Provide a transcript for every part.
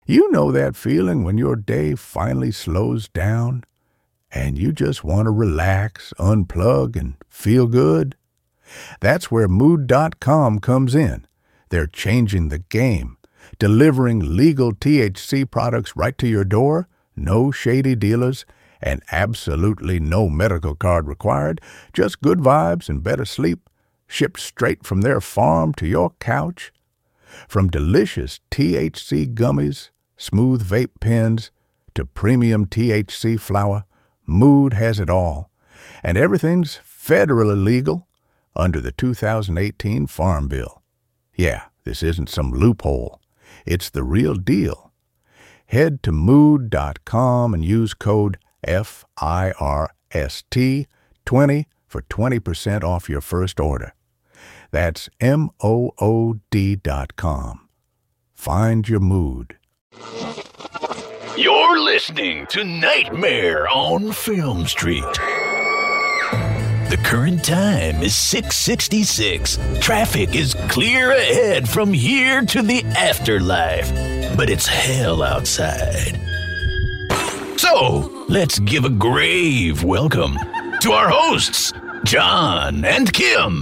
You know that feeling when your day finally slows down and you just want to relax, unplug, and feel good? That's where Mood.com comes in. They're changing the game, delivering legal THC products right to your door, no shady dealers, and absolutely no medical card required, just good vibes and better sleep, shipped straight from their farm to your couch. From delicious THC gummies, smooth vape pens, to premium THC flower, Mood has it all. And everything's federally legal under the 2018 Farm Bill. Yeah, this isn't some loophole. It's the real deal. Head to Mood.com and use code FIRST20 for 20% off your first order. That's MOOD.com. Find your mood. You're listening to Nightmare on Film Street. The current time is 6:66. Traffic is clear ahead from here to the afterlife, but it's hell outside. So, let's give a grave welcome to our hosts, John and Kim.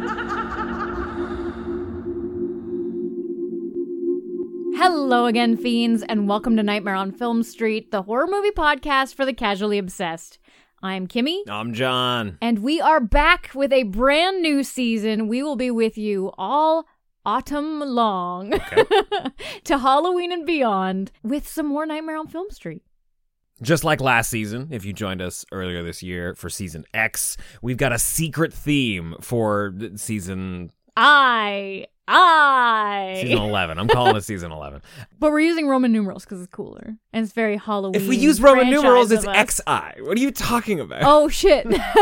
Hello again, fiends, and welcome to Nightmare on Film Street, the horror movie podcast for the casually obsessed. I'm Kimmy. I'm John. And we are back with a brand new season. We will be with you all autumn long to Halloween and beyond with some more Nightmare on Film Street. Just like last season, if you joined us earlier this year for Season X, we've got a secret theme for season... Season 11. I'm calling it Season 11. But we're using Roman numerals because it's cooler. And it's very Halloween. If we use Roman numerals, it's franchise of XI. What are you talking about? Oh, shit.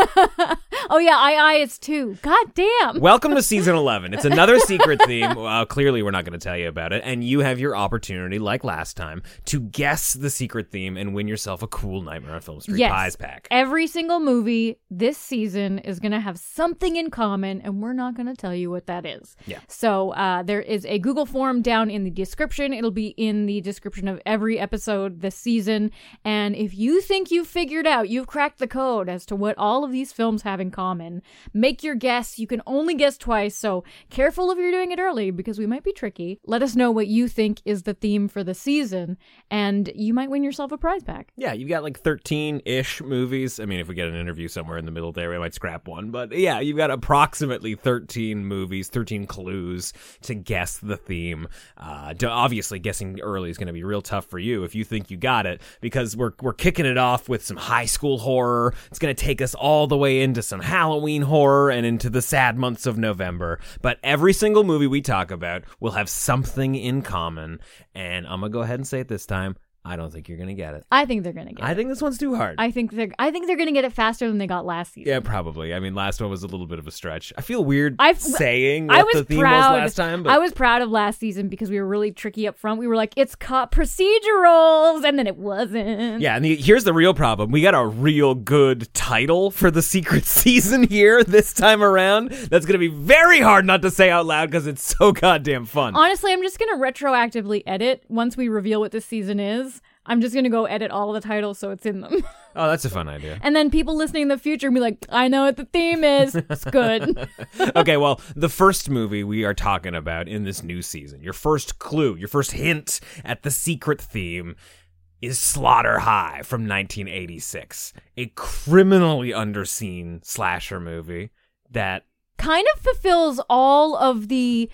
Oh, yeah, II is 2. God damn. Welcome to Season 11. It's another secret theme. Clearly, we're not going to tell you about it. And you have your opportunity, like last time, to guess the secret theme and win yourself a cool Nightmare on Film Street prize pack. Every single movie this season is going to have something in common, and we're not going to tell you what that is. Yeah. So there is a Google form down in the description. It'll be in the description of every episode this season. And if you think you've figured out, you've cracked the code as to what all of these films have in common, make your guess. You can only guess twice, so careful if you're doing it early because we might be tricky. Let us know what you think is the theme for the season, and you might win yourself a prize pack. Yeah, you've got like 13-ish movies. I mean, if we get an interview somewhere in the middle there, we might scrap one. But yeah, you've got approximately 13 movies, 13 clues to guess the theme. Obviously, guessing early is going to be real tough for you if you think you got it, because we're kicking it off with some high school horror. It's going to take us all the way into some Halloween horror and into the sad months of November. But every single movie we talk about will have something in common. And I'm going to go ahead and say it this time. I don't think you're going to get it. I think they're going to get it. I think this one's too hard. I think they're going to get it faster than they got last season. Yeah, probably. I mean, last one was a little bit of a stretch. I feel weird saying what the theme was last time. But I was proud of last season because we were really tricky up front. We were like, it's caught procedurals, and then it wasn't. Yeah, and here's the real problem. We got a real good title for the secret season here this time around. That's going to be very hard not to say out loud because it's so goddamn fun. Honestly, I'm just going to retroactively edit once we reveal what this season is. I'm just going to go edit all of the titles so it's in them. Oh, that's a fun idea. And then people listening in the future will be like, I know what the theme is. It's good. Okay, well, the first movie we are talking about in this new season, your first clue, your first hint at the secret theme is Slaughter High from 1986. A criminally underseen slasher movie that kind of fulfills all of the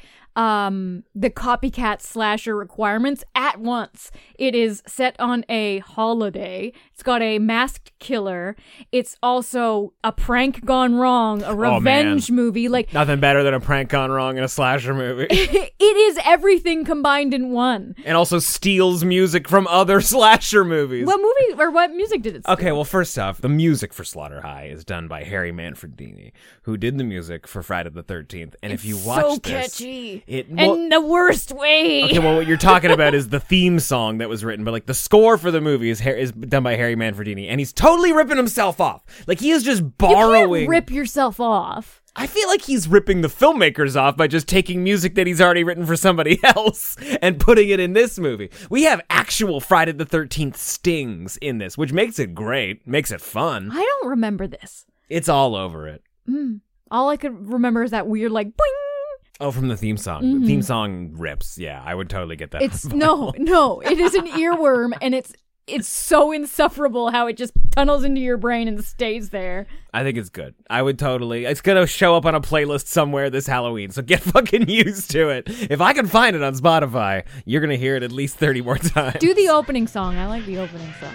copycat slasher requirements at once. It is set on a holiday. It's got a masked killer. It's also a prank gone wrong, a revenge movie. Like nothing better than a prank gone wrong in a slasher movie. It is everything combined in one. And also steals music from other slasher movies. What movie or what music did it steal? Okay, well, first off, the music for Slaughter High is done by Harry Manfredini, who did the music for Friday the 13th. And if you watch so this, catchy. In the worst way. Okay, well, what you're talking about is the theme song that was written, but like the score for the movie is done by Harry Manfredini, and he's totally ripping himself off. Like he is just borrowing. You can't rip yourself off. I feel like he's ripping the filmmakers off by just taking music that he's already written for somebody else and putting it in this movie. We have actual Friday the 13th stings in this, which makes it great, makes it fun. I don't remember this. It's all over it. All I could remember is that weird, like, boing. Oh, from the theme song. The theme song rips. Yeah, I would totally get that. It's no, it is an earworm, and it's so insufferable how it just tunnels into your brain and stays there. I think it's good. I would totally. It's going to show up on a playlist somewhere this Halloween, so get fucking used to it. If I can find it on Spotify, you're going to hear it at least 30 more times. Do the opening song. I like the opening song.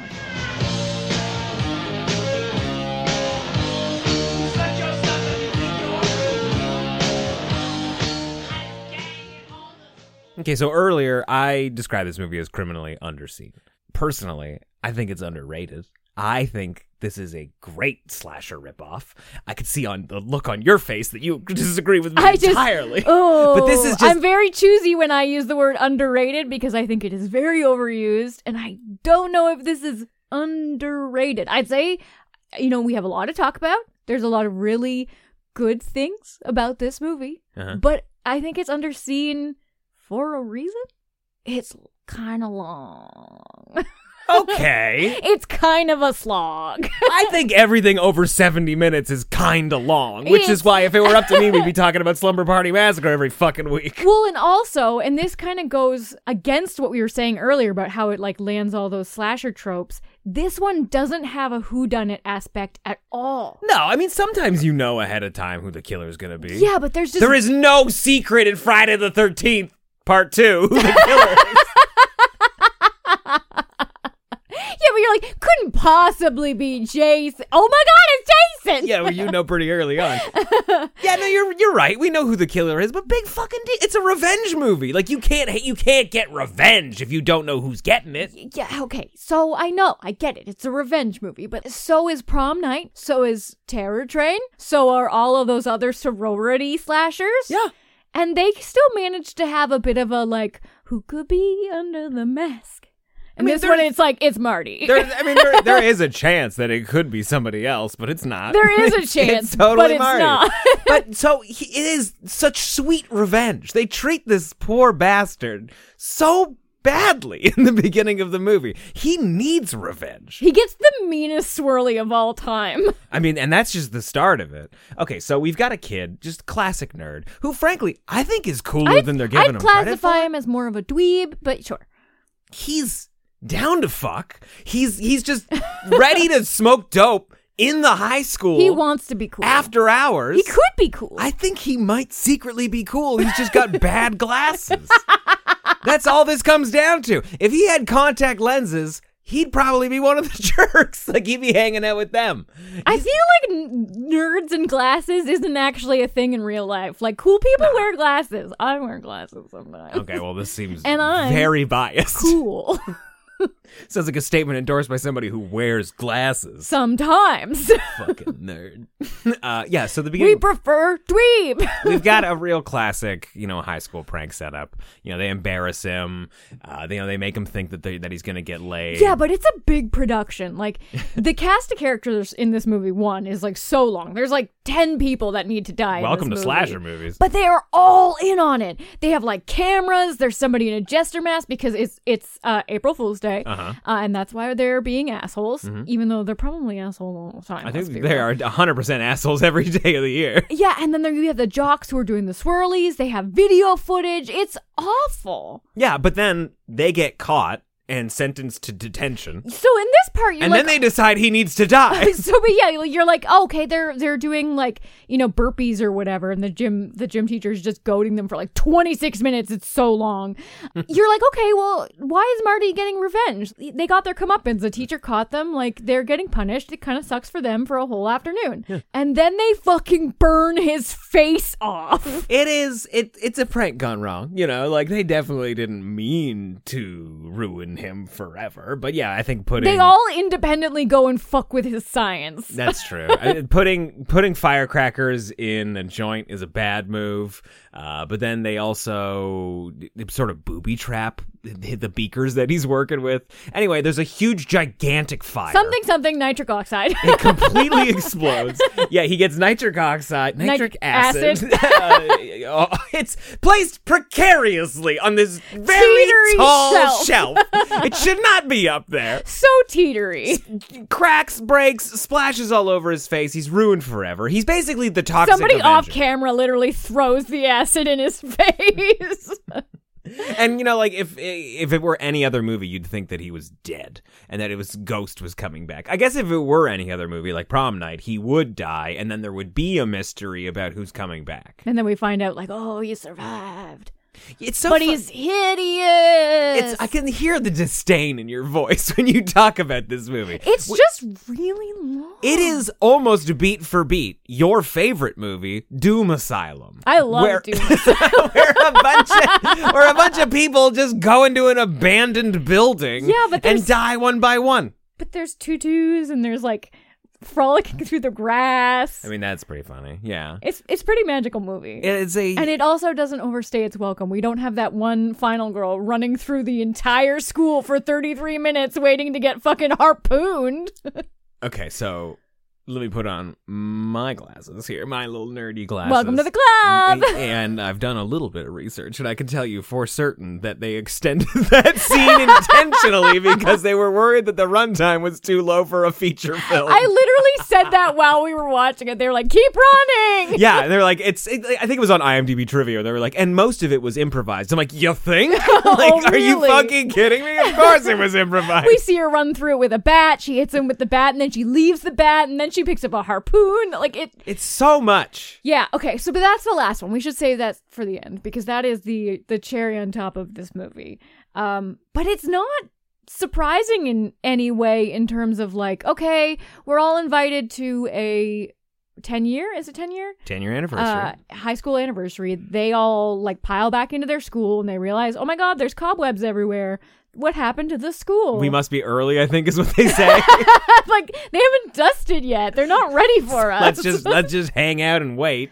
Okay, so earlier I described this movie as criminally underseen. Personally, I think it's underrated. I think this is a great slasher ripoff. I could see on the look on your face that you disagree with me entirely. But this is just... I'm very choosy when I use the word underrated because I think it is very overused, and I don't know if this is underrated. I'd say, we have a lot to talk about. There's a lot of really good things about this movie, but I think it's underseen for a reason. It's kind of long. Okay. It's kind of a slog. I think everything over 70 minutes is kind of long, which is why if it were up to me, we'd be talking about Slumber Party Massacre every fucking week. Well, and also, and this kind of goes against what we were saying earlier about how it like lands all those slasher tropes. This one doesn't have a whodunit aspect at all. No, I mean, sometimes you know ahead of time who the killer is going to be. Yeah, but there is no secret in Friday the 13th, Part 2, who the killer is. Yeah, but you're like, couldn't possibly be Jason. Oh my God, it's Jason! Yeah, well, you know pretty early on. Yeah, no, you're right. We know who the killer is, but big fucking deal. It's a revenge movie. Like you can't get revenge if you don't know who's getting it. Yeah, okay. So I know, I get it. It's a revenge movie, but so is Prom Night. So is Terror Train. So are all of those other sorority slashers. Yeah. And they still managed to have a bit of a like, who could be under the mask? And this one, it's like, it's Marty. There is a chance that it could be somebody else, but it's not. There is a chance, it's totally but it's Marty. not. But so it is such sweet revenge. They treat this poor bastard so badly in the beginning of the movie. He needs revenge. He gets the meanest swirly of all time. I mean, and that's just the start of it. Okay, so we've got a kid, just classic nerd, who frankly, I think is cooler than they're giving him credit for. I'd classify him as more of a dweeb, but sure. He's down to fuck. He's just ready to smoke dope in the high school. He wants to be cool. After hours. He could be cool. I think he might secretly be cool. He's just got bad glasses. That's all this comes down to. If he had contact lenses, he'd probably be one of the jerks. Like, he'd be hanging out with them. I feel like nerds and glasses isn't actually a thing in real life. Like, cool people wear glasses. I wear glasses sometimes. Okay, well, this seems and I'm very biased. Cool. Sounds like a statement endorsed by somebody who wears glasses. Sometimes. Fucking nerd. Yeah, so the beginning... We prefer dweeb. We've got a real classic, high school prank setup. They embarrass him. They make him think that he's going to get laid. Yeah, but it's a big production. Like, the cast of characters in this movie, one, is, like, so long. There's, like, 10 people that need to die Welcome in this to movie. slasher movies. But they are all in on it. They have, like, cameras. There's somebody in a jester mask because it's April Fool's Day. And that's why they're being assholes, even though they're probably assholes all the time. I think they are 100% assholes every day of the year. Yeah, and then you have the jocks who are doing the swirlies. They have video footage. It's awful. Yeah, but then they get caught and sentenced to detention. So in this part, and then they decide he needs to die. But yeah, you're like, oh, okay, they're doing like, burpees or whatever, and the gym teacher is just goading them for like 26 minutes. It's so long. You're like, okay, well, why is Marty getting revenge? They got their comeuppance. The teacher caught them. Like, they're getting punished. It kind of sucks for them for a whole afternoon. Yeah. And then they fucking burn his face off. It's a prank gone wrong. Like, they definitely didn't mean to ruin him forever, but yeah, I think they all independently go and fuck with his science. That's true. Putting firecrackers in a joint is a bad move, but then they also sort of booby trap the beakers that he's working with. Anyway, there's a huge, gigantic fire. Something nitric oxide. It completely explodes. Yeah, he gets nitric acid. It's placed precariously on this very Teetery tall shelf. It should not be up there. So teetery. Cracks, breaks, splashes all over his face. He's ruined forever. He's basically the toxic Somebody Avenger. off camera literally throws the acid in his face. And, you know, like, if it were any other movie, you'd think that he was dead and that Ghost was coming back. I guess if it were any other movie, like Prom Night, he would die, and then there would be a mystery about who's coming back. And then we find out, like, oh, he survived. It's so But he's hideous. I can hear the disdain in your voice when you talk about this movie. It's just really long. It is almost beat for beat your favorite movie, Doom Asylum. I love Doom Asylum. where a bunch of people just go into an abandoned building and die one by one. But there's tutus and there's like frolicking through the grass. I mean, that's pretty funny. Yeah. It's a pretty magical movie. And it also doesn't overstay its welcome. We don't have that one final girl running through the entire school for 33 minutes waiting to get fucking harpooned. Okay, so let me put on my glasses here, my little nerdy glasses. Welcome to the club! And I've done a little bit of research, and I can tell you for certain that they extended that scene intentionally because they were worried that the runtime was too low for a feature film. I literally said that while we were watching it. They were like, keep running! Yeah, they're like, I think it was on IMDb Trivia. They were like, and most of it was improvised. I'm like, you think? Are you fucking kidding me? Of course it was improvised. We see her run through it with a bat. She hits him with the bat, and then she leaves the bat, and then she picks up a harpoon. It's so much. Yeah, okay, but that's the last one. We should save that for the end because that is the cherry on top of this movie. But it's not surprising in any way in terms of like, okay, we're all invited to a 10-year? Is it 10-year? 10-year anniversary. High school anniversary. They all like pile back into their school and they realize, oh my God, there's cobwebs everywhere. What happened to the school? We must be early, I think is what they say. Like, they haven't dusted yet. They're not ready for us. Let's just hang out and wait,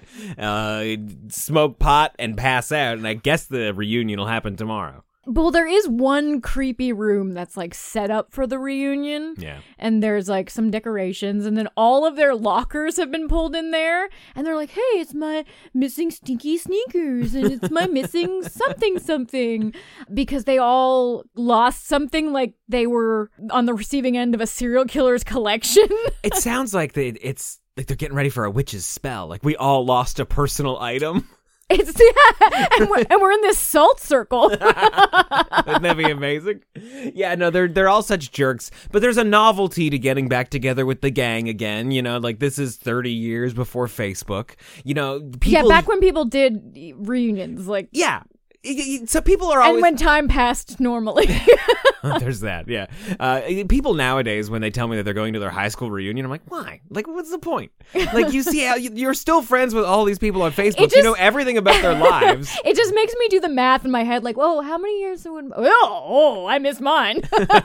smoke pot and pass out, and I guess the reunion will happen tomorrow. Well, there is one creepy room that's like set up for the reunion. Yeah. And there's like some decorations, and then all of their lockers have been pulled in there. And they're like, hey, it's my missing stinky sneakers, and it's my missing something. Because they all lost something, like they were on the receiving end of a serial killer's collection. It sounds like it's like they're getting ready for a witch's spell. Like we all lost a personal item. And we're in this salt circle. Wouldn't that be amazing? Yeah, no, they're all such jerks. But there's a novelty to getting back together with the gang again. You know, like this is 30 years before Facebook. You know, people. Yeah, back when people did reunions, like. Yeah. So people are always... And when time passed normally. There's that, yeah. People nowadays, when they tell me that they're going to their high school reunion, I'm like, why? Like, what's the point? Like, you see how you're still friends with all these people on Facebook. You know everything about their lives. It just makes me do the math in my head, like, whoa, how many years would... Oh, I miss mine.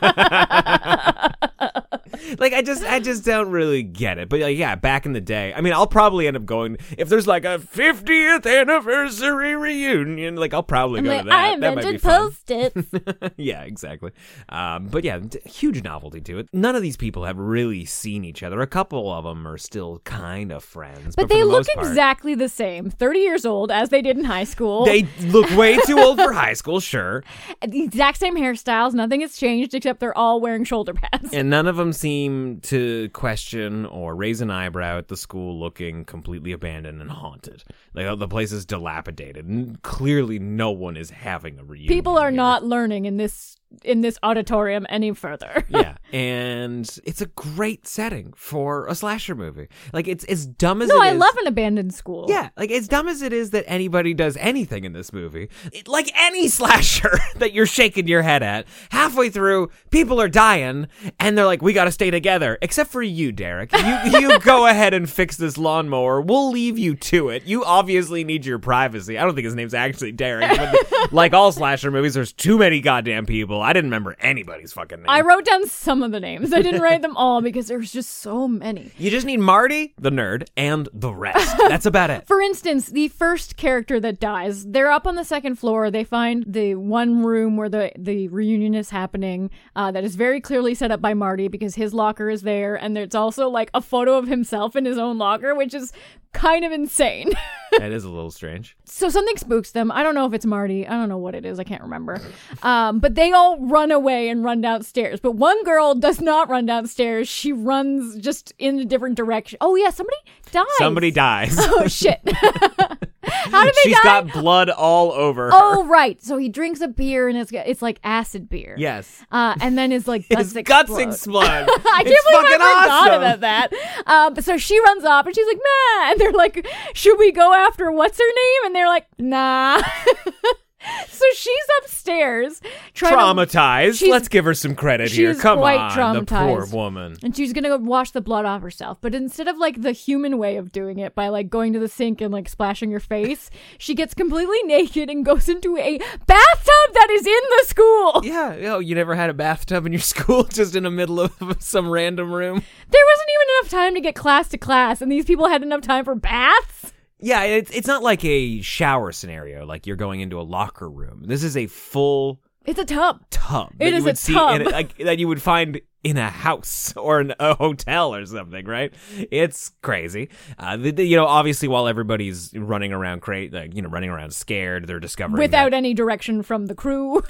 Like, I just don't really get it. But, like, yeah, back in the day, I mean, I'll probably end up going... If there's, like, a 50th anniversary reunion, like, I'll probably go to that. I that might be invented fun. Post-its. Yeah, exactly. But yeah, huge novelty to it. None of these people have really seen each other. A couple of them are still kind of friends. But they look exactly the same. 30 years old, as they did in high school. They look way too old for high school, sure. The exact same hairstyles. Nothing has changed except they're all wearing shoulder pads. And none of them seem to question or raise an eyebrow at the school looking completely abandoned and haunted. Like, the place is dilapidated. And clearly no one is having a reunion. People are not learning in this auditorium any further. Yeah, and it's a great setting for a slasher movie. Like, it's as dumb as I love an abandoned school. Yeah, like, as dumb as it is that anybody does anything in this movie, like any slasher that you're shaking your head at, halfway through, people are dying, and they're like, we gotta stay together. Except for you, Derek. You go ahead and fix this lawnmower. We'll leave you to it. You obviously need your privacy. I don't think his name's actually Derek, but like all slasher movies, there's too many goddamn people. people. I didn't remember anybody's fucking name. I wrote down some of the names. I didn't write them all because there's just so many. You just need Marty, the nerd, and the rest. That's about it. For instance, the first character that dies, they're up on the second floor. They find the one room where the reunion is happening that is very clearly set up by Marty because his locker is there. And there's also like a photo of himself in his own locker, which is kind of insane. That is a little strange. So something spooks them. I don't know if it's Marty. I don't know what it is. I can't remember. But they all run away and run downstairs. But one girl does not run downstairs. She runs just in a different direction. Oh, yeah. Somebody dies. Somebody dies. Oh, shit. How did they She's die? got blood all over her. Oh, right. So he drinks a beer and it's like acid beer. Yes. And then his like guts His guts explode. explode. I It's can't believe fucking I forgot awesome. about that. But so she runs off and she's like, nah. And they're like, should we go after what's her name? And they're like, nah. So she's upstairs trying Traumatized. she's- Let's give her some credit here. she's Come quite on, the poor traumatized. woman. and she's gonna go wash the blood off herself. But instead of like the human way of doing it by like going to the sink and like splashing her face, she gets completely naked and goes into a bathtub that is in the school. Yeah, you never had a bathtub in your school, just in the middle of some random room. There wasn't even enough time to get class to class, and these people had enough time for baths. Yeah, it's not like a shower scenario, like you're going into a locker room. This is a full It's a tub. tub. It that is you would a see tub. that you would find in a house or in a hotel or something, right? It's crazy. Obviously, while everybody's running around running around scared, they're discovering Without any direction from the crew.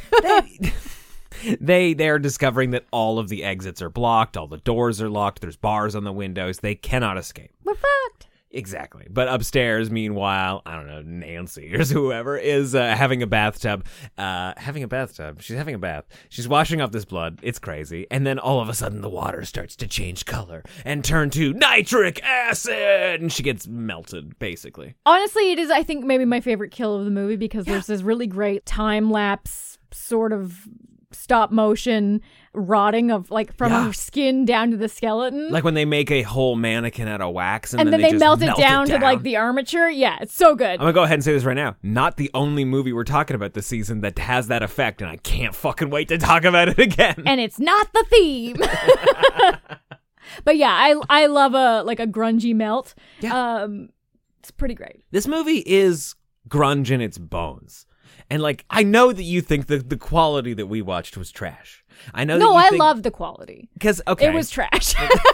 they're discovering that all of the exits are blocked, all the doors are locked, there's bars on the windows, they cannot escape. We're fucked. Exactly. But upstairs, meanwhile, I don't know, Nancy or whoever is having a bathtub. She's having a bath. She's washing off this blood. It's crazy. And then all of a sudden, the water starts to change color and turn to nitric acid. And she gets melted, basically. Honestly, it is, I think, maybe my favorite kill of the movie because there's this really great time-lapse sort of stop motion rotting of like from her skin down to the skeleton. Like when they make a whole mannequin out of wax and then they they just melt it down to like the armature. Yeah, it's so good. I'm gonna go ahead and say this right now. Not the only movie we're talking about this season that has that effect, and I can't fucking wait to talk about it again. And it's not the theme. But yeah, I love a grungy melt. Yeah. It's pretty great. This movie is grunge in its bones. And like, I know that you think that the quality that we watched was trash. I know. No, that I love the quality. Because okay, It was trash.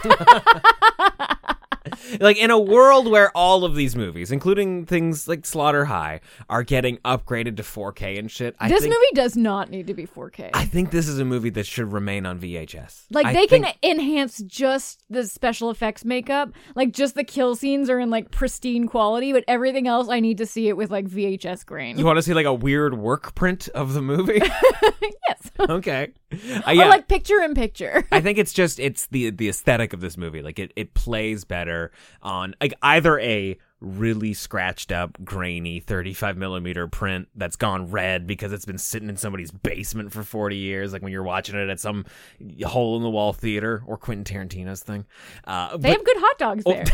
like in a world where all of these movies, including things like Slaughter High, are getting upgraded to 4K and shit. This movie does not need to be 4K. I think this is a movie that should remain on VHS. Like, they can enhance just the special effects makeup. Like, just the kill scenes are in, like, pristine quality, but everything else, I need to see it with, like, VHS grain. You want to see, like, a weird work print of the movie? Yes. Okay. Or, like, picture-in-picture. I think it's the aesthetic of this movie. Like, it plays better on, like, either a really scratched up, grainy 35mm print that's gone red because it's been sitting in somebody's basement for 40 years, like when you're watching it at some hole in the wall theater or Quentin Tarantino's thing. They have good hot dogs there.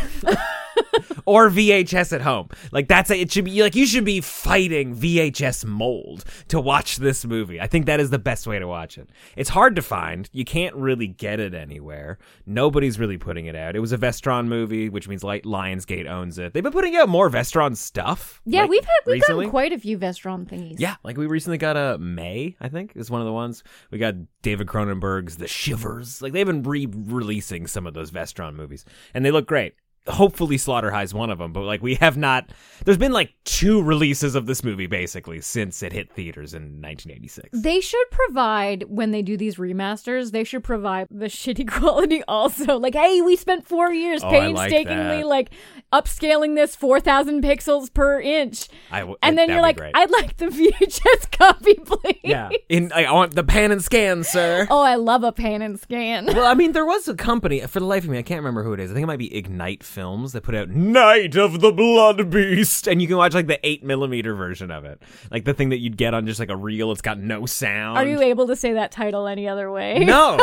Or VHS at home. Like it should be like you should be fighting VHS mold to watch this movie. I think that is the best way to watch it. It's hard to find. You can't really get it anywhere. Nobody's really putting it out. It was a Vestron movie, which means Lionsgate owns it. They've been putting out more Vestron stuff. Yeah, like, we've recently. gotten quite a few Vestron thingies. Yeah, like we recently got a May, I think, is one of the ones. We got David Cronenberg's The Shivers. Like they've been re-releasing some of those Vestron movies, and they look great. Hopefully Slaughter High's one of them, but like we have not, there's been like 2 releases of this movie basically since it hit theaters in 1986. They should provide, when they do these remasters, they should provide the shitty quality also. Like, hey, we spent 4 years painstakingly like upscaling this 4,000 pixels per inch. And then you're like, great. I'd like the VHS copy, please. Yeah. I want the pan and scan, sir. Oh, I love a pan and scan. Well, I mean, there was a company, for the life of me, I can't remember who it is. I think it might be Ignite Films that put out Night of the Blood Beast, and you can watch like the 8mm version of it, like the thing that you'd get on just like a reel. It's got no sound. Are you able to say that title any other way? No.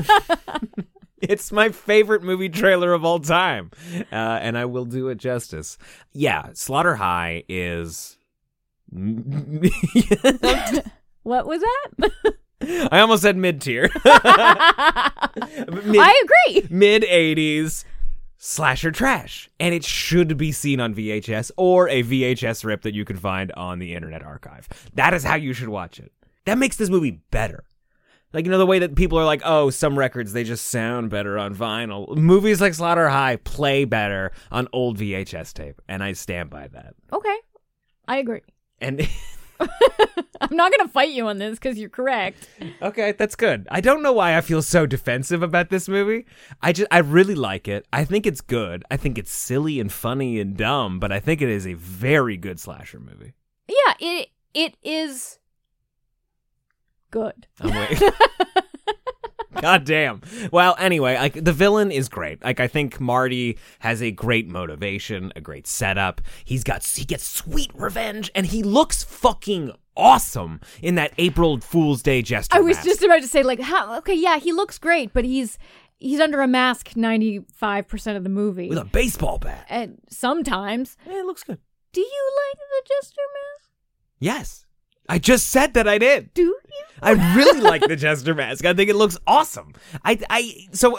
It's my favorite movie trailer of all time, and I will do it justice. Yeah, Slaughter High is What was that? I almost said mid-tier. I agree. Mid-80s slasher trash. And it should be seen on VHS or a VHS rip that you can find on the Internet Archive. That is how you should watch it. That makes this movie better. Like, the way that people are like, oh, some records, they just sound better on vinyl. Movies like Slaughter High play better on old VHS tape. And I stand by that. Okay. I agree. And I'm not going to fight you on this because you're correct. okay, that's good. I don't know why I feel so defensive about this movie. I really like it. I think it's good. I think it's silly and funny and dumb, but I think it is a very good slasher movie. Yeah, it is good. I'm waiting. God damn. Well, anyway, the villain is great. I think Marty has a great motivation, a great setup. He gets sweet revenge, and he looks fucking awesome in that April Fool's Day jester I was mask. just about to say, okay, yeah, he looks great, but he's under a mask 95% of the movie. With a baseball bat. And sometimes. It looks good. Do you like the jester mask? Yes. I just said that I did. Do you? I really like the Jester mask. I think it looks awesome. So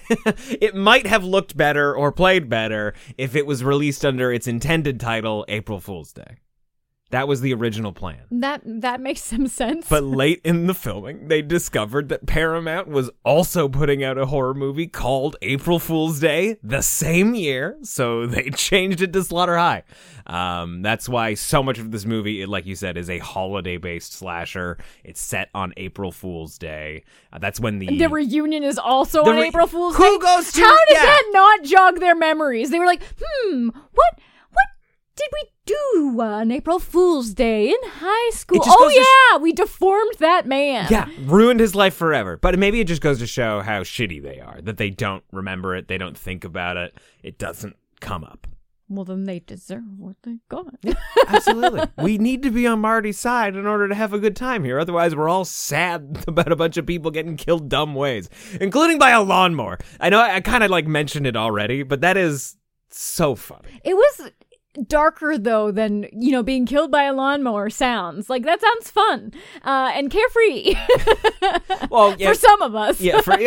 it might have looked better or played better if it was released under its intended title, April Fool's Day. That was the original plan. That makes some sense. But late in the filming, they discovered that Paramount was also putting out a horror movie called April Fool's Day the same year, so they changed it to Slaughter High. That's why so much of this movie, like you said, is a holiday-based slasher. It's set on April Fool's Day. That's when the reunion is also on April Fool's Day. Who goes to? How does that not jog their memories? They were like, what did we do on April Fool's Day in high school? We deformed that man. Yeah, ruined his life forever. But maybe it just goes to show how shitty they are, that they don't remember it, they don't think about it, it doesn't come up. Well, then they deserve what they got. Absolutely. We need to be on Marty's side in order to have a good time here. Otherwise, we're all sad about a bunch of people getting killed dumb ways, including by a lawnmower. I know I kind of mentioned it already, but that is so funny. It was darker though than being killed by a lawnmower sounds. That sounds fun and carefree. Well, yeah, for some of us.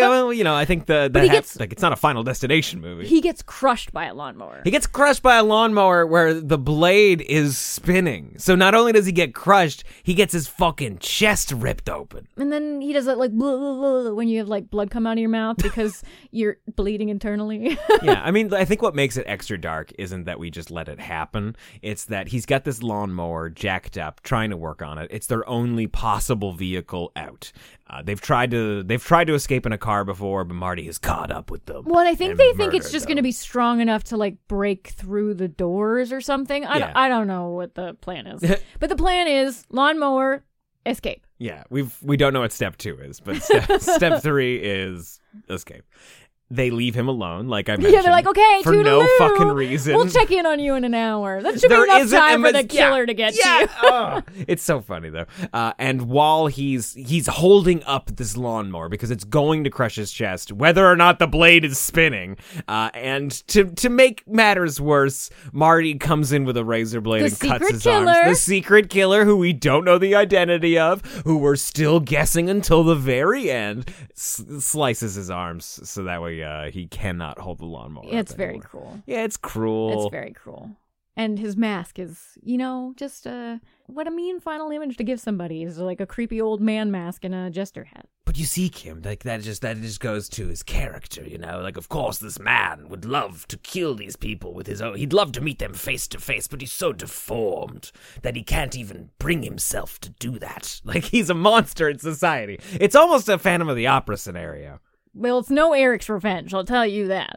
I think it's not a Final Destination movie. He gets crushed by a lawnmower. He gets crushed by a lawnmower where the blade is spinning. So not only does he get crushed, he gets his fucking chest ripped open. And then he does it blah, blah, blah, when you have blood come out of your mouth because you're bleeding internally. Yeah, I think what makes it extra dark isn't that we just let it happen. It's that he's got this lawnmower jacked up, trying to work on it. It's their only possible vehicle out. They've tried to escape in a car before, but Marty is caught up with them. Well, I think they think it's just going to be strong enough to break through the doors or something. I don't know what the plan is, but the plan is lawnmower, escape. Yeah, we don't know what step 2 is, but step 3 is escape. They leave him alone, like I mentioned. Yeah, they're like, okay, for no fucking reason. We'll check in on you in an hour. That should be enough time for the killer to get to you. It's so funny though. And while he's holding up this lawnmower because it's going to crush his chest, whether or not the blade is spinning. And to make matters worse, Marty comes in with a razor blade and cuts his arms. The secret killer, who we don't know the identity of, who we're still guessing until the very end, slices his arms so that way he cannot hold the lawnmower. It's very cruel. Yeah, it's cruel. It's very cruel. And his mask is, just what a mean final image to give somebody is a creepy old man mask and a jester hat. But you see, Kim, that just goes to his character, of course this man would love to kill these people with his own. He'd love to meet them face to face, but he's so deformed that he can't even bring himself to do that. He's a monster in society. It's almost a Phantom of the Opera scenario. Well, it's no Eric's Revenge, I'll tell you that.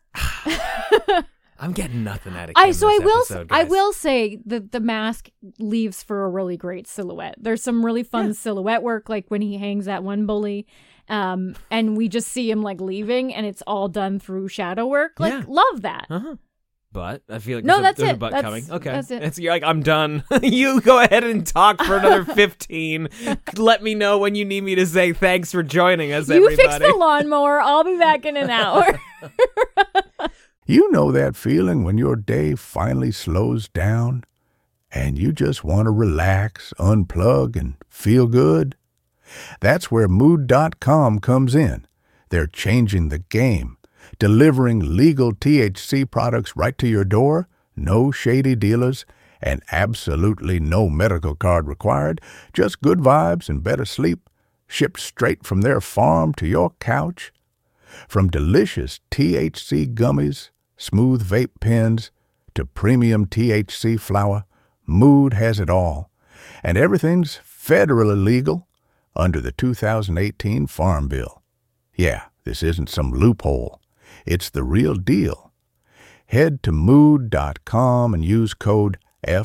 I'm getting nothing out of Kim I will say that the mask leaves for a really great silhouette. There's some really fun silhouette work, like when he hangs that one bully, and we just see him leaving, and it's all done through shadow work. Love that. Uh-huh. But I feel like that's there's it. a but coming. Okay. That's it. You're I'm done. You go ahead and talk for another 15. Let me know when you need me to say thanks for joining us, everybody. You fix the lawnmower. I'll be back in an hour. You know that feeling when your day finally slows down and you just want to relax, unplug, and feel good? That's where Mood.com comes in. They're changing the game, delivering legal THC products right to your door, no shady dealers, and absolutely no medical card required, just good vibes and better sleep, shipped straight from their farm to your couch. From delicious THC gummies, smooth vape pens, to premium THC flower, Mood has it all. And everything's federally legal under the 2018 Farm Bill. Yeah, this isn't some loophole. It's the real deal. Head to Mood.com and use code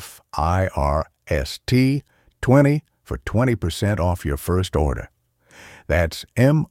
FIRST20 for 20% off your first order. That's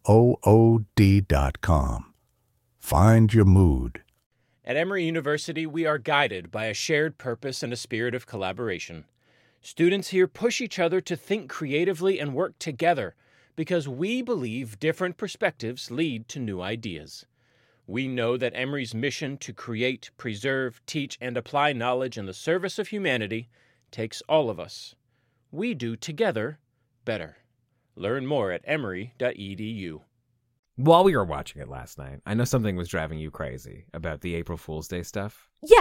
MOOD.com. Find your mood. At Emory University, we are guided by a shared purpose and a spirit of collaboration. Students here push each other to think creatively and work together because we believe different perspectives lead to new ideas. We know that Emory's mission to create, preserve, teach, and apply knowledge in the service of humanity takes all of us. We do together better. Learn more at emory.edu. While we were watching it last night, I know something was driving you crazy about the April Fool's Day stuff. Yeah.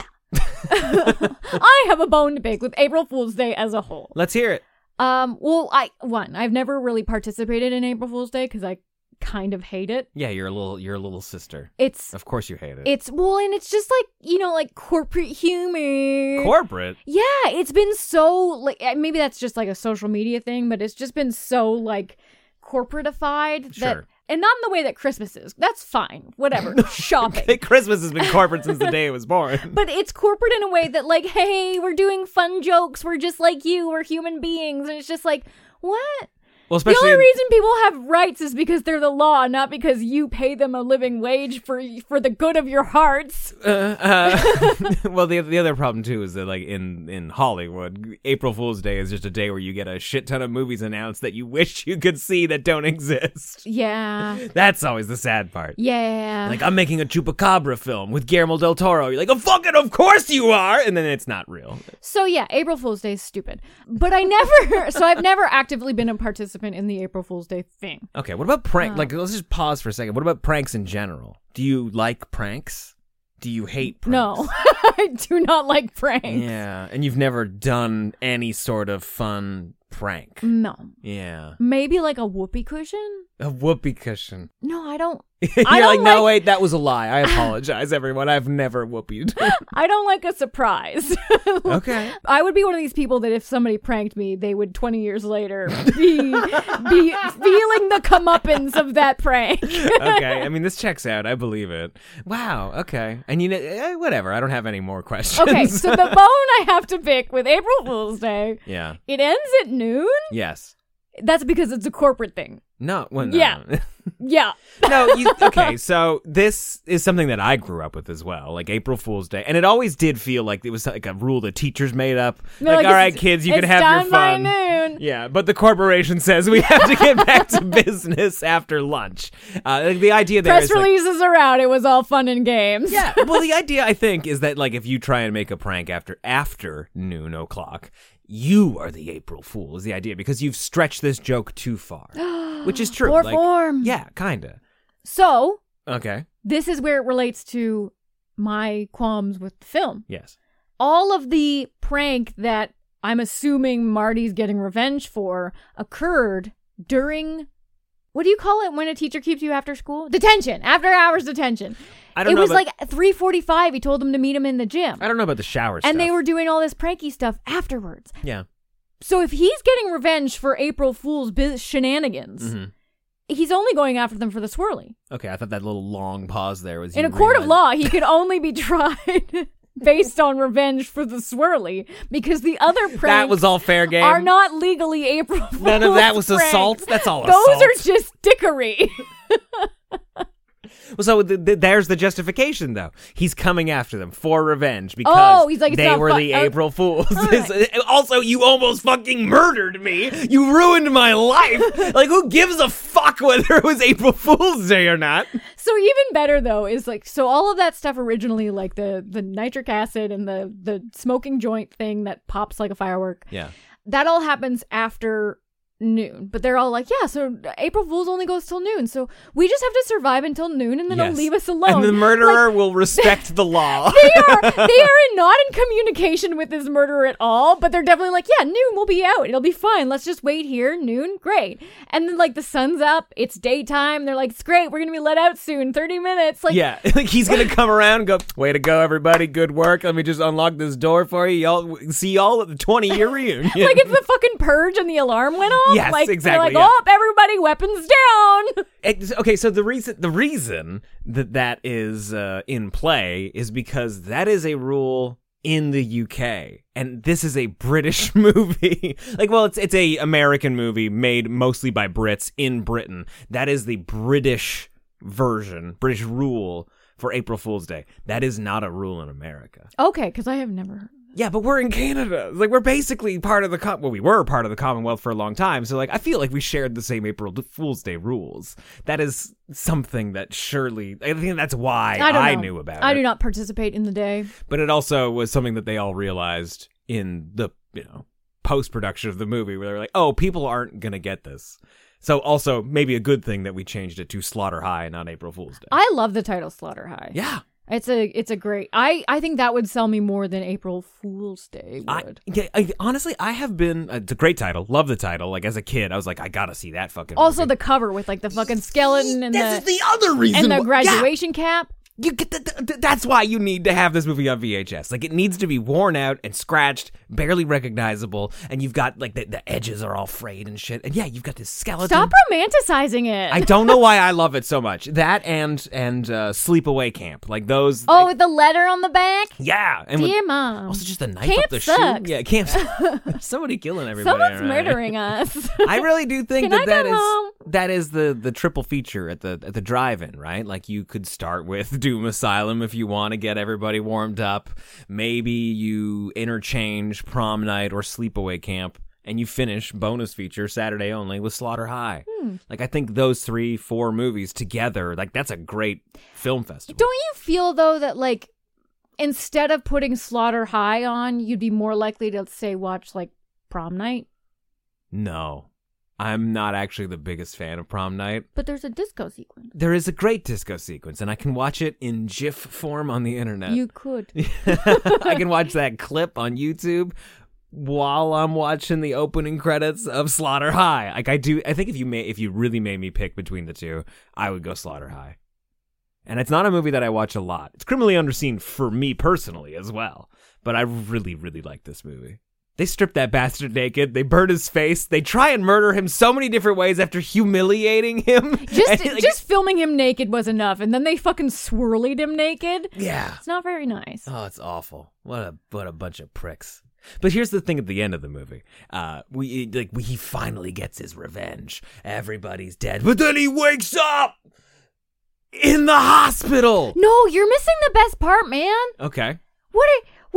I have a bone to pick with April Fool's Day as a whole. Let's hear it. Well, I've never really participated in April Fool's Day because I kind of hate it. Yeah, you're a little sister. It's Of course you hate it. and it's just like, like corporate humor. Corporate? Yeah, it's been so like maybe that's just like a social media thing, but it's just been so like corporatified Sure. that. And not in the way that Christmas is. That's fine. Whatever. Shopping. Christmas has been corporate since the day it was born. But it's corporate in a way that, like, hey, we're doing fun jokes. We're just like you. We're human beings. And it's just like, what? Well, The especially only reason people have rights is because they're the law, not because you pay them a living wage for the good of your hearts. well, the other problem too is that like in Hollywood, April Fool's Day is just a day where you get a shit ton of movies announced that you wish you could see that don't exist. Yeah. That's always the sad part. Yeah. Like, I'm making a Chupacabra film with Guillermo del Toro. You're like, oh, fucking of course you are! And then it's not real. So, yeah, April Fool's Day is stupid. But I've never actively been a participant in the April Fool's Day thing. Okay, what about prank? Like, let's just pause for a second. What about pranks in general? Do you like pranks? Do you hate pranks? No, I do not like pranks. Yeah, and you've never done any sort of fun prank. No. Yeah. Maybe like a whoopee cushion? A whoopee cushion. No, I don't. You're I don't like, no, wait, that was a lie. I apologize, everyone. I've never whooped. I don't like a surprise. Okay. I would be one of these people that if somebody pranked me, they would 20 years later be feeling the comeuppance of that prank. Okay, I mean, this checks out. I believe it. Wow, okay. And whatever. I don't have any more questions. Okay, so the bone I have to pick with April Fool's Day, Yeah. it ends at noon? Yes. That's because it's a corporate thing. No. Well, no. Yeah. Yeah. No, okay, so this is something that I grew up with as well, like April Fool's Day. And it always did feel like it was like a rule the teachers made up. They're Like, all right, kids, you can have your It's done fun. by noon. Yeah, but the corporation says we have to get back to business after lunch. Like the idea there Press is like, releases are out. It was all fun and games. yeah, well, the idea, I think, is that, like, if you try and make a prank after noon o'clock, you are the April Fool, is the idea, because you've stretched this joke too far. Which is true. Or like, form. Yeah, kinda. So, Okay. this is where it relates to my qualms with the film. Yes. All of the prank that I'm assuming Marty's getting revenge for occurred during, what do you call it when a teacher keeps you after school? Detention. After hours detention. I don't It know was about, like 3:45. He told them to meet him in the gym. I don't know about the shower stuff. And they were doing all this pranky stuff afterwards. Yeah. So if he's getting revenge for April Fool's shenanigans, Mhm. he's only going after them for the swirly. Okay, I thought that little long pause there was In you a court of realizing- law, he could only be tried based on revenge for the swirly because the other pranks That was all fair game. are not legally April Fool's None of that was pranks. assault. That's all Those assault. are just dickery. Well, so there's the justification, though. He's coming after them for revenge because Oh, he's like, it's they not were fun- the oh. April Fools. Right. Also, you almost fucking murdered me. You ruined my life. Like, who gives a fuck whether it was April Fool's Day or not? So even better though is like, so all of that stuff originally, like the nitric acid and the smoking joint thing that pops like a firework, Yeah. that all happens after noon. But they're all like, yeah, so April Fool's only goes till noon. So we just have to survive until noon and then they'll leave us alone. And the murderer will respect the law. They are not in communication with this murderer at all, but they're definitely like, yeah, noon, we'll be out. It'll be fine. Let's just wait here. Noon, great. And then like the sun's up. It's daytime. They're like, it's great. We're going to be let out soon. 30 minutes. Like, yeah, like he's going to come around and go, way to go, everybody. Good work. Let me just unlock this door for you. Y'all see y'all at the 20-year reunion. Like it's the fucking Purge and the alarm went off. Yes, like, exactly. They're like, oh, everybody, weapons down. Okay, so the reason that is in play is because that is a rule in the UK, and this is a British movie. Like, well, it's a American movie made mostly by Brits in Britain. That is the British version, British rule for April Fool's Day. That is not a rule in America. Okay, because I have never heard. Yeah, but we're in Canada. Like, we're basically part of the we were part of the Commonwealth for a long time. So, like, I feel like we shared the same April Fool's Day rules. That is something that surely, I think that's why I knew about it. I do not participate in the day. But it also was something that they all realized in the, post-production of the movie where they're like, oh, people aren't going to get this. So also maybe a good thing that we changed it to Slaughter High, not April Fool's Day. I love the title Slaughter High. Yeah. It's a great. I think that would sell me more than April Fool's Day would. Honestly, I have been. It's a great title. Love the title. Like as a kid, I was like, I gotta see that fucking. Also, movie. the cover with like the fucking skeleton and this is the other reason. And the graduation cap. You get that's why you need to have this movie on VHS. Like it needs to be worn out and scratched, barely recognizable, and you've got like the edges are all frayed and shit. And yeah, you've got this skeleton. Stop romanticizing it. I don't know why I love it so much. That and Sleepaway Camp, like those. Oh, with the letter on the back. Yeah, and dear mom. Also, just a knife camp up the sucks. chute. Yeah, camp. Somebody killing everybody. Someone's right? murdering us. I really do think Can I go home? that is the triple feature at the drive-in, right? Like you could start with Doom Asylum if you want to get everybody warmed up. Maybe you interchange Prom Night or Sleepaway Camp, and you finish bonus feature Saturday only with Slaughter High. Like I think those 3-4 movies together, like that's a great film festival. Don't you feel though that like instead of putting Slaughter High on, you'd be more likely to say watch like Prom Night? No. I'm not actually the biggest fan of Prom Night. But there's a disco sequence. There is a great disco sequence, and I can watch it in GIF form on the internet. You could. I can watch that clip on YouTube while I'm watching the opening credits of Slaughter High. Like I do. I think if you really made me pick between the two, I would go Slaughter High. And it's not a movie that I watch a lot. It's criminally underseen for me personally as well. But I really, really like this movie. They strip that bastard naked. They burn his face. They try and murder him so many different ways after humiliating him. Just filming him naked was enough, and then they fucking swirlied him naked. Yeah, it's not very nice. Oh, it's awful. What a bunch of pricks. But here's the thing at the end of the movie. He finally gets his revenge. Everybody's dead, but then he wakes up in the hospital. No, you're missing the best part, man. Okay. What?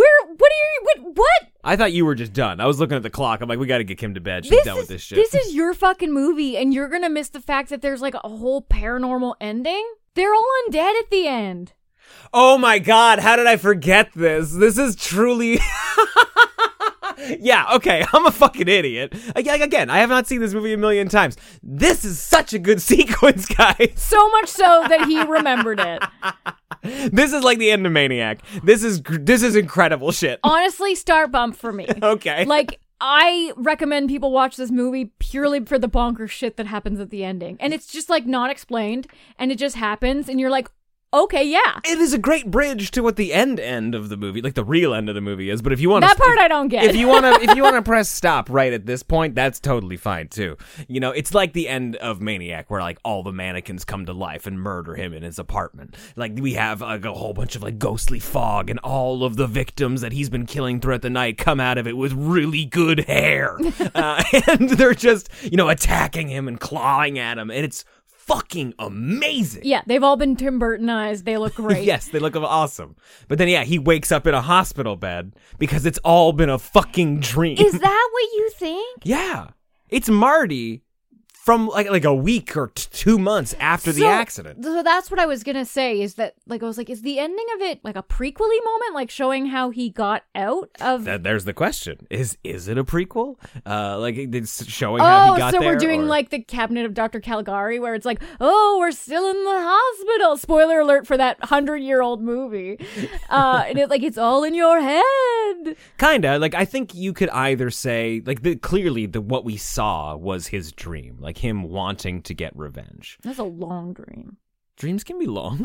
I thought you were just done. I was looking at the clock. I'm like, we got to get Kim to bed. She's done with this shit. This is your fucking movie, and you're going to miss the fact that there's like a whole paranormal ending? They're all undead at the end. Oh my God. How did I forget this? This is truly... Yeah, okay, I'm a fucking idiot. Again, I have not seen this movie a million times. This is such a good sequence, guys. So much so that he remembered it. This is like the end of Maniac. This is incredible shit. Honestly, star bump for me. Okay. Like, I recommend people watch this movie purely for the bonkers shit that happens at the ending. And it's just like not explained, and it just happens, and you're like, okay, yeah. It is a great bridge to what the end of the movie, like the real end of the movie is. But if you want that part, I don't get. If you want to press stop right at this point, that's totally fine too. You know, it's like the end of Maniac, where like all the mannequins come to life and murder him in his apartment. Like we have like a whole bunch of like ghostly fog, and all of the victims that he's been killing throughout the night come out of it with really good hair, and they're just attacking him and clawing at him, and it's fucking amazing. Yeah, they've all been Tim Burtonized. They look great. Yes, they look awesome. But then, yeah, he wakes up in a hospital bed because it's all been a fucking dream. Is that what you think? Yeah. It's Marty from like a week or 2 months after the accident. So that's what I was gonna say, is that like I was like, is the ending of it like a prequel-y moment, like showing how he got out of There's the question. Is it a prequel? Like it's showing how he got there? Oh, so we're doing like the Cabinet of Dr. Caligari, where it's like, oh, we're still in the hospital. Spoiler alert for that 100-year-old movie. And it's all in your head. Kinda. Like I think you could either say like clearly what we saw was his dream, like him wanting to get revenge. That's a long dream. Dreams can be long.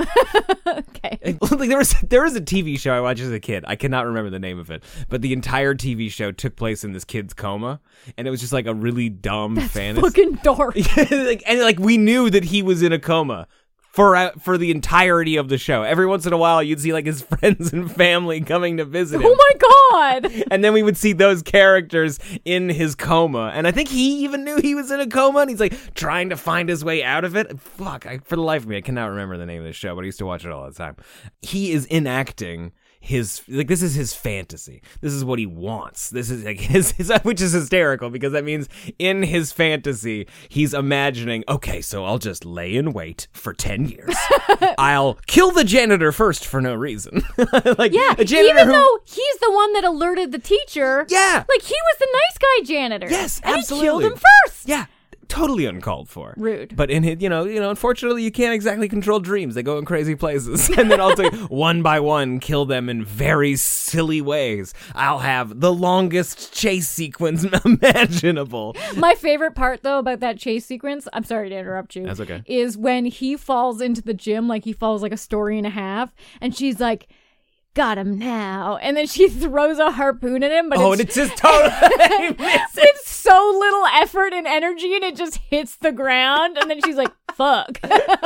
Okay. Like there was a TV show I watched as a kid. I cannot remember the name of it, but the entire TV show took place in this kid's coma, and it was just like a really dumb fantasy. Fucking dark. and we knew that he was in a coma for the entirety of the show. Every once in a while, you'd see like his friends and family coming to visit him. Oh my god! And then we would see those characters in his coma. And I think he even knew he was in a coma, and he's like trying to find his way out of it. Fuck, for the life of me, I cannot remember the name of this show, but I used to watch it all the time. He is enacting this is his fantasy. This is what he wants. This is like his which is hysterical, because that means in his fantasy he's imagining, okay, so I'll just lay in wait for 10 years. I'll kill the janitor first for no reason. Like, yeah, a janitor even though he's the one that alerted the teacher. Yeah, like he was the nice guy janitor. Yes, and absolutely. he killed him first. Yeah. Totally uncalled for. Rude. But in it, unfortunately, you can't exactly control dreams. They go in crazy places. And then also, one by one, kill them in very silly ways. I'll have the longest chase sequence imaginable. My favorite part, though, about that chase sequence, I'm sorry to interrupt you. That's okay. Is when he falls into the gym, like he falls like a story and a half, and she's like, got him now. And then she throws a harpoon at him. But and it's just totally with so little effort and energy, and it just hits the ground. And then she's like, fuck.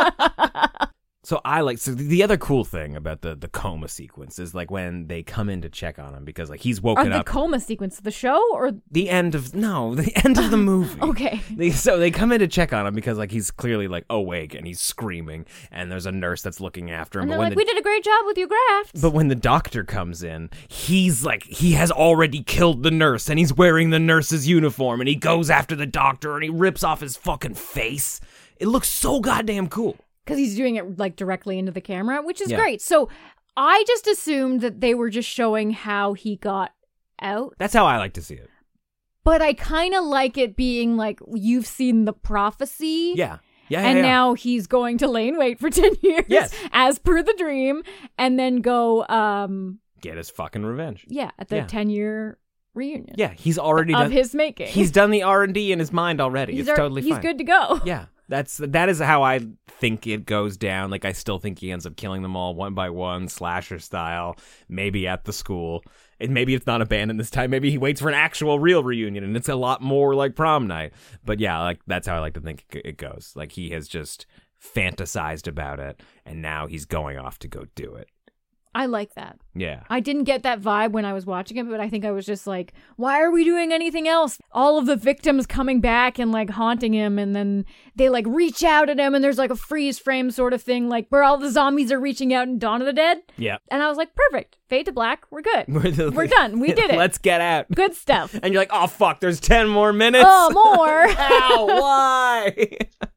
So the other cool thing about the coma sequence is like when they come in to check on him, because like he's woken up. The coma sequence of the show, or the end of the movie. Okay. So they come in to check on him because like he's clearly like awake and he's screaming, and there's a nurse that's looking after him. And but they're when like, we did a great job with your grafts. But when the doctor comes in, he's like, he has already killed the nurse, and he's wearing the nurse's uniform, and he goes after the doctor, and he rips off his fucking face. It looks so goddamn cool. Because he's doing it like directly into the camera, which is Yeah. great. So I just assumed that they were just showing how he got out. That's how I like to see it. But I kind of like it being like, you've seen the prophecy. Yeah. Yeah. And yeah. now he's going to lay in wait for 10 years. Yes. As per the dream. And then go, get his fucking revenge. yeah, at the Yeah. 10-year reunion. Yeah. He's already Of done his making. He's done the R&D in his mind already. It's totally fine. He's good to go. Yeah. That is how I think it goes down. Like, I still think he ends up killing them all one by one, slasher style, maybe at the school. And maybe it's not abandoned this time. Maybe he waits for an actual real reunion, and it's a lot more like prom night. But yeah, like that's how I like to think it goes. Like, he has just fantasized about it, and now he's going off to go do it. I like that. Yeah. I didn't get that vibe when I was watching it, but I think I was just like, why are we doing anything else? All of the victims coming back and like haunting him, and then they like reach out at him, and there's like a freeze frame sort of thing, like where all the zombies are reaching out in Dawn of the Dead. Yeah. And I was like, perfect. Fade to black. We're good. We're done. We did it. Let's get out. Good stuff. And you're like, oh, fuck, there's 10 more minutes. Oh, more. Ow, why?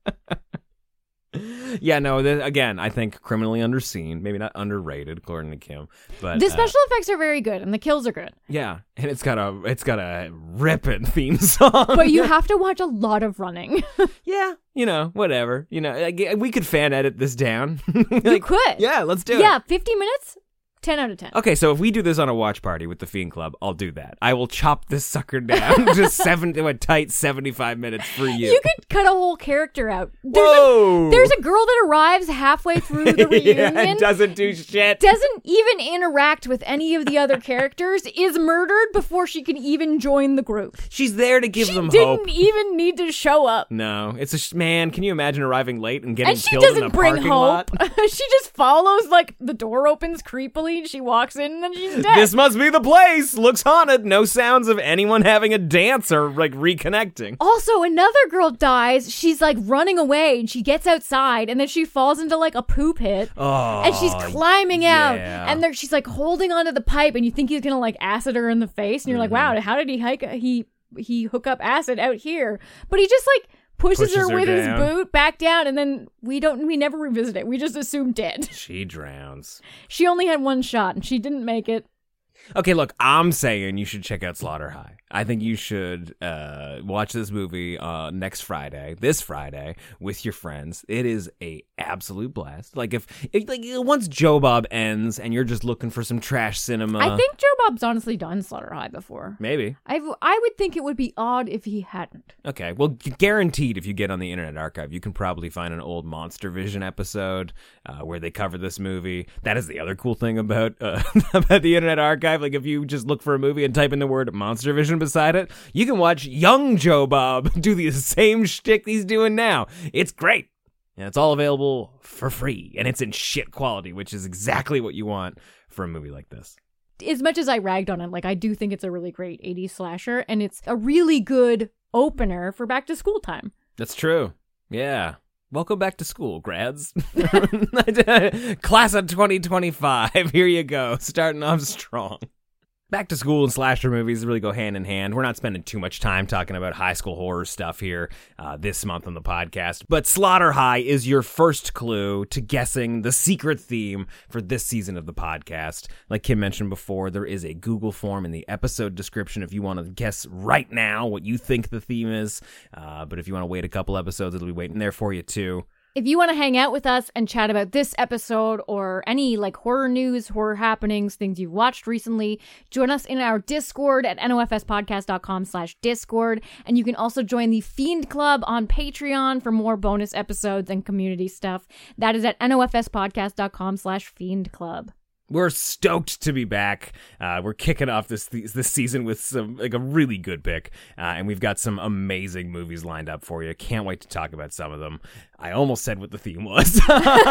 Yeah, no, again, I think criminally underseen, maybe not underrated, according to Kim. But the special effects are very good, and the kills are good. Yeah, and it's got a ripping theme song. But you have to watch a lot of running. Yeah, whatever. Like, we could fan edit this down. You could. Yeah, let's do it. Yeah, 50 minutes, 10 out of 10. Okay, so if we do this on a watch party with the Fiend Club, I'll do that. I will chop this sucker down to a tight 75 minutes for you. You could cut a whole character out. Whoa! There's a girl that arrives halfway through the reunion. Yeah, doesn't do shit. Doesn't even interact with any of the other characters, is murdered before she can even join the group. She's there to give them Didn't hope. even need to show up. No, it's man. Can you imagine arriving late and getting And she killed in a doesn't bring parking hope. lot? She just follows, like, the door opens creepily, and she walks in, and then she's dead. This must be the place. Looks haunted. No sounds of anyone having a dance or like reconnecting. Also, another girl dies. She's like running away, and she gets outside, and then she falls into like a poo pit. Oh, and she's climbing out, yeah. and she's like holding onto the pipe, and you think he's gonna like acid her in the face, and you're like, wow, how did he hook up acid out here? But he just like pushes her with his down. boot back down, and then we never revisit it. We just assume dead. She drowns. She only had one shot, and she didn't make it. Okay, look, I'm saying you should check out Slaughter High. I think you should watch this movie this Friday, with your friends. It is a absolute blast. Like if once Joe Bob ends and you're just looking for some trash cinema, I think Joe Bob's honestly done Slaughter High before. maybe. I would think it would be odd if he hadn't. Okay, well, guaranteed if you get on the Internet Archive, you can probably find an old Monster Vision episode where they cover this movie. That is the other cool thing about about the Internet Archive. Like if you just look for a movie and type in the word Monster Vision beside it, you can watch young Joe Bob do the same shtick he's doing now. It's great. And it's all available for free. And it's in shit quality, which is exactly what you want for a movie like this. As much as I ragged on it, like I do think it's a really great 80s slasher, and it's a really good opener for back to school time. That's true. Yeah. Welcome back to school, grads. Class of 2025. Here you go. Starting off strong. Back to school and slasher movies really go hand in hand. We're not spending too much time talking about high school horror stuff here this month on the podcast, but Slaughter High is your first clue to guessing the secret theme for this season of the podcast. Like Kim mentioned before, there is a Google form in the episode description if you want to guess right now what you think the theme is, but if you want to wait a couple episodes, it'll be waiting there for you too. If you want to hang out with us and chat about this episode or any like horror news, horror happenings, things you've watched recently, join us in our Discord at nofspodcast.com/Discord. And you can also join the Fiend Club on Patreon for more bonus episodes and community stuff. That is at nofspodcast.com/Fiend Club. We're stoked to be back. We're kicking off this season with some a really good pick, and we've got some amazing movies lined up for you. Can't wait to talk about some of them. I almost said what the theme was.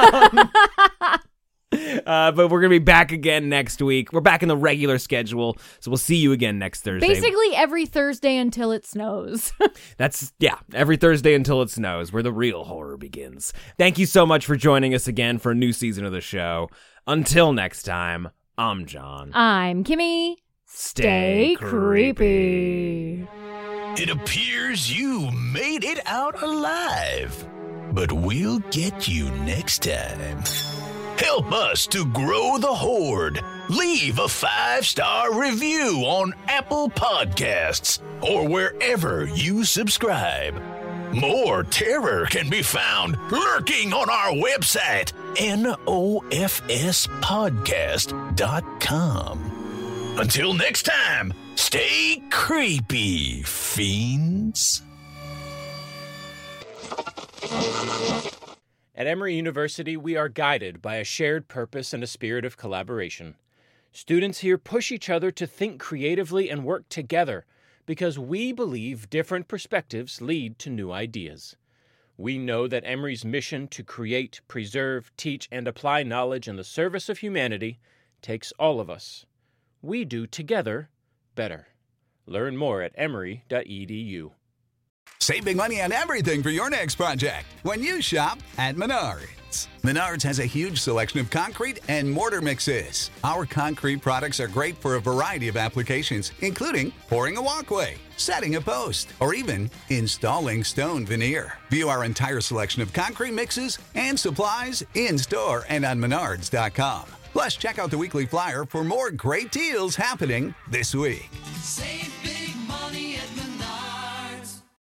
But we're going to be back again next week. We're back in the regular schedule, so we'll see you again next Thursday. Basically every Thursday until it snows. Every Thursday until it snows, where the real horror begins. Thank you so much for joining us again for a new season of the show. Until next time, I'm John. I'm Kimmy. Stay creepy. It appears you made it out alive, but we'll get you next time. Help us to grow the horde. Leave a 5-star review on Apple Podcasts or wherever you subscribe. More terror can be found lurking on our website, nofspodcast.com. Until next time, stay creepy, fiends. At Emory University, we are guided by a shared purpose and a spirit of collaboration. Students here push each other to think creatively and work together because we believe different perspectives lead to new ideas. We know that Emory's mission to create, preserve, teach, and apply knowledge in the service of humanity takes all of us. We do together better. Learn more at emory.edu. Save big money on everything for your next project when you shop at Menards. Menards has a huge selection of concrete and mortar mixes. Our concrete products are great for a variety of applications, including pouring a walkway, setting a post, or even installing stone veneer. View our entire selection of concrete mixes and supplies in-store and on Menards.com. Plus, check out the weekly flyer for more great deals happening this week. Save